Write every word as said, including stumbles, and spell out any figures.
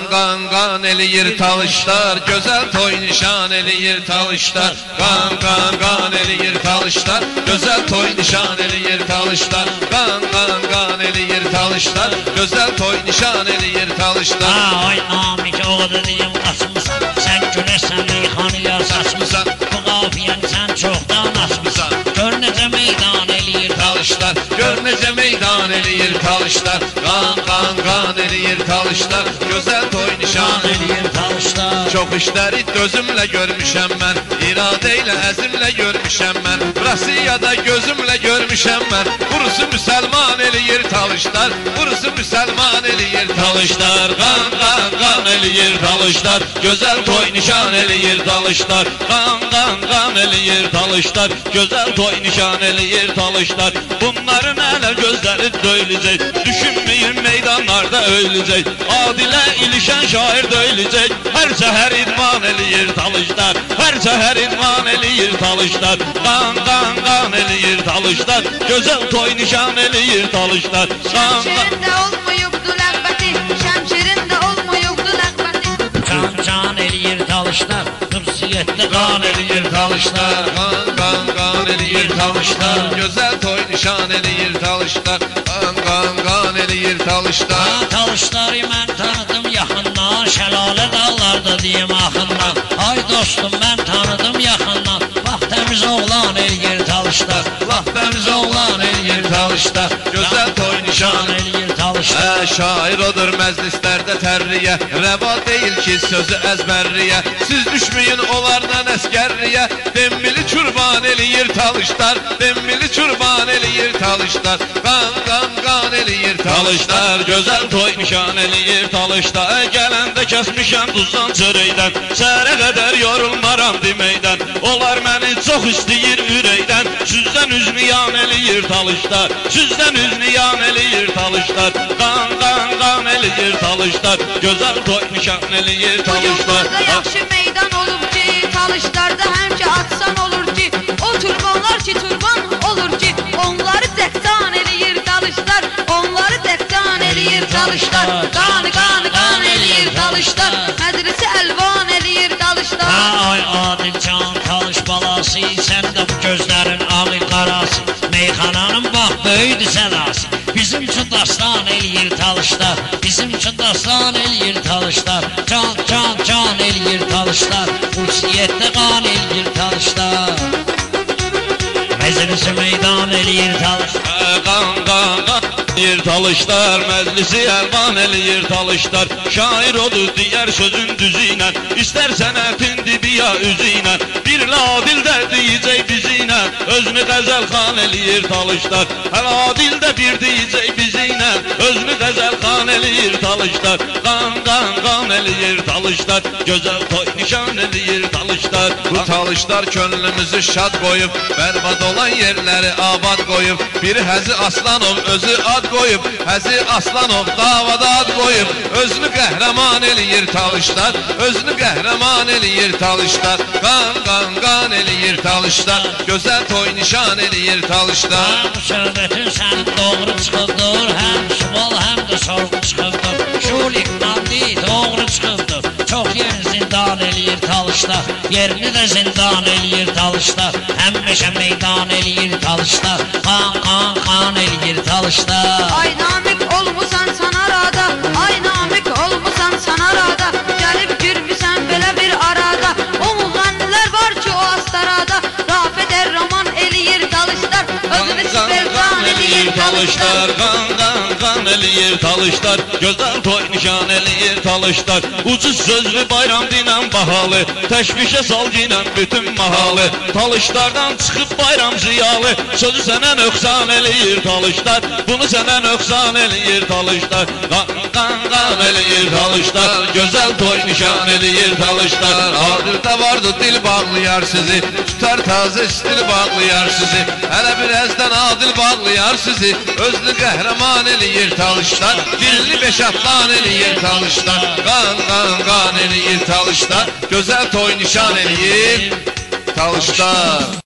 qan qan eləyir talışlar, gözəl toy nişan eləyir talışlar. Qan qan qan eləyir talışlar, gözəl toy nişan eləyir talışlar. Qan qan qan eləyir talışlar, gözəl toy nişan eləyir talışlar. Ay namik oğlu diyim qaçmısan, sən güləsən meyxanıya saçmısan, bu qafiyən sən çoxdan açmısan. Gör necə meydan eləyir talışlar, gör necə meydan eləyir talışlar. Qan qan qan eləyir talışlar, gözəl toy nişan eləyir talışlar. Çox işləri gözümlə görmüşəm mən, iradə ilə əzimlə görmüşəm mən. Rusiyada gözümlə görmüşəm mən, qurusu müsəlman eləyir talışlar, qurusu müsəlman eləyir talışlar. Qan qan qan eləyir talışlar, gözəl toy nişan eləyir talışlar. Qan qan qan eləyir talışlar, gözəl toy nişan eləyir talışlar. Bunların hələ gözləri döyüləcək, düşünməyin meydanlarda öləcək. Adilə ilişən şair döyüləcək, hər səhər idman eləyir talışlar, hər səhər idman eləyir talışlar. Qan qan qan eləyir talışlar, gözəl toy nişan eləyir talışlar. Şəmşirində olmayıbdı ləğbəti, şəmşirində olmayıbdı ləğbəti. Can can eləyir talışlar, hırsiyetdə qan eləyir talışlar. Qan qan qan eləyir talışlar, gözəl toy nişan eləyir talışlar. Qan qan qan eləyir talışlar. Talışları mən tanıdım yaxından, şəlalə dağlarda deyim axından. Ay dostum mən tanıdım yaxından, bax təmiz oğlan eləyir talışlar. Bax təmiz oğlan eləyir talışlar, gözəl toy nişan eləyir talışlar. Ə, şair odur məclislərdə tərriyə, rəva deyil ki sözü əzbərriyə. Siz düşməyin onlardan əskərriyə, demmili çurban eləyir talışlar, demmili çurban eləyir talışlar. Qan qan qan eləyir talışlar, gözəl toy nişan eləyir talışlar. Gələndə kəsmişəm duzdan çörəkdən, səhərə qədər yorulmaram deməkdən. Onlar məni çox istəyir ürəkdən, süzdən üzünü yan eləyir talışlar, süzdən üzünü yan eləyir talışlar. Qan qan qan eləyir talışlar, gözəl toy nişan eləyir talışlar. Burada yaxşı meydan olub ki, talışlarda həmçə atsan olur ki, o turbanlar ki turban olur ki, onları dəqdan eləyir talışlar, onları dəqdan eləyir talışlar. Qan qan qan eləyir talışlar, mədrisi əlvan eləyir talışlar. Ay adil can talış balası, sən də bu gözlərin ağı qarası, meyxananın bax böyüdü sədası. Bizim üçün dastan eləyir talışlar, bizim üçün dastan eləyir talışlar. Can can can eləyir talışlar, hürsiyetdə qan eləyir talışlar. Məclisi meydan eləyir talışlar. Qan qan qan eləyir talışlar, məclisi əlvan eləyir talışlar. Şair odur digər sözün düzü ilə, istər sənətin dibi ya üzü ilə. Bir ladil də deyəcək bizi ilə, özünü qəzəl xan eləyir talışlar. Həl adil də bir deyəcək bizi ilə, özünü qəzəl xan eləyir talışlar. Qan qan qan eləyir talışlar, gözəl toy nişan eləyir talışlar. Bu talışlar könlümüzü şad qoyub, bərbad olan yerləri abad qoyub. Bir Həzi Aslanov özü ad qoyub, Həzi Aslanov davada ad qoyub. Özünü qəhrəman eləyir talışlar, özünü qəhrəman eləyir talışlar. Qan qan qan eləyir talışlar, gözəl toy nişan eləyir talışlar. Bu söhbətin sənin doğru çıxıbdır, həm sual həm də sorğu çıxıbdır. Şulik nandi doğru çıxıbdır, çox yerin zindan eləyir talışlar, yerini də zindan eləyir talışlar. Həmişə meydan eləyir talışlar, qan qan qan eləyir talışlar. Ay namik olmusan sanarada, ay namik olmusan sanarada, gəlib girmisən belə bir arada. O müğənnilər var ki o astarada, Rafet Erraman eləyir talışlar, özünü sibeldan eləyir talışlar. Qan qan qan eləyir talışlar, gözəl toy nişan eləyir talışlar. Ucuz sözlü bayram dinən bahalı, təşvişə sal ginən bütün mahalı. Talışlardan çıxıb bayram ziyalı, sözü sənə nöqsan eləyir talışlar, bunu sənə nöqsan eləyir talışlar. Qan qan qan eləyir talışlar, gözəl toy nişan eləyir talışlar. Adildə vardı dil bağlayar sizi, tutar taze stil bağlayar sizi. Hələ birazdan adil bağlayar sizi, özlü qəhrəman eləyir talışlar, dilli beş atlan eləyir talışlar. Qan qan qan eləyir talışlar, gözəl toy nişan eləyir talışlar.